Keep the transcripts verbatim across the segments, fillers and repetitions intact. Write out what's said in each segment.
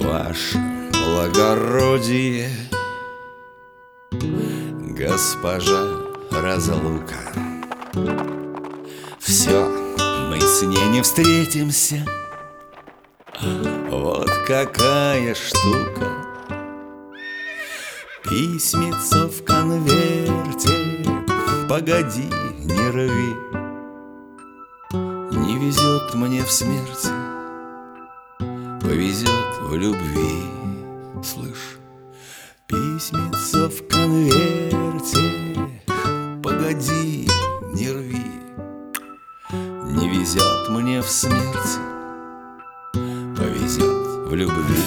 Ваше благородие, госпожа разлука, все, мы с ней не встретимся. Вот какая штука. Письмецо в конверте, погоди, не рви. Не везет мне в смерти, повезет в любви. Слышь, письмецо в конверте, погоди, не рви. Не везет мне в смерти, повезет в любви.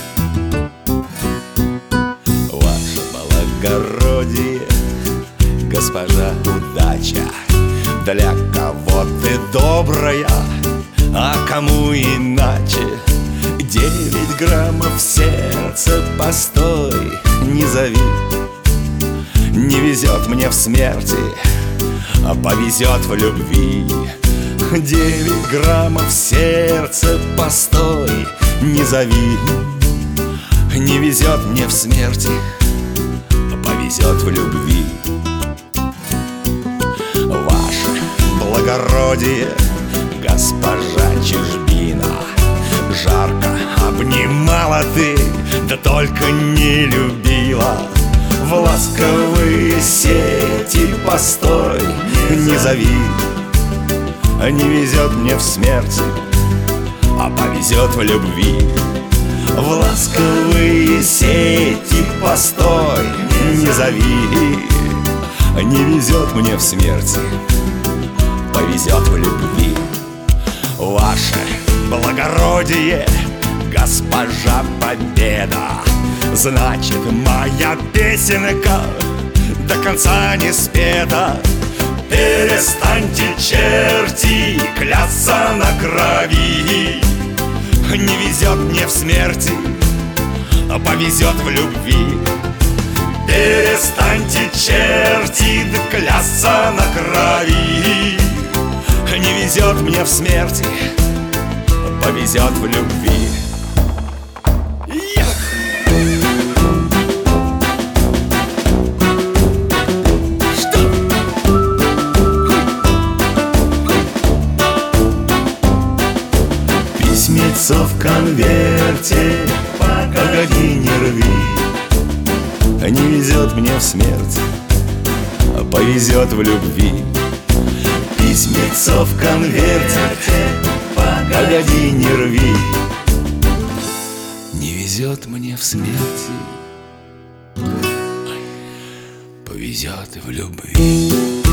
Ваше благородие, госпожа удача, для кого ты добрая, а кому иначе? Девять граммов в сердце, постой, не зови. Не везет мне в смерти, а повезет в любви. Девять граммов в сердце, постой, не зови. Не везет мне в смерти, а повезет в любви. Ваше благородие, госпожа чужбина, жарко обнимала ты, да только не любила. В ласковые сети постой, не зови. Не везет мне в смерти, а повезет в любви. В ласковые сети постой, не зови. Не везет мне в смерти, повезет в любви. Ваше благородие, госпожа победа, значит, моя песенка до конца не спета. Перестаньте, черти, клясться на крови. Не везет мне в смерти, а повезет в любви. Перестаньте, черти, да клясться на крови. Не везет мне в смерти, а повезет в любви. Письмецо в конверте, погоди, не рви. Не везет мне в смерти, а повезет в любви. Письмецо в конверте, погоди, не рви. Не везет мне в смерти, повезет в любви.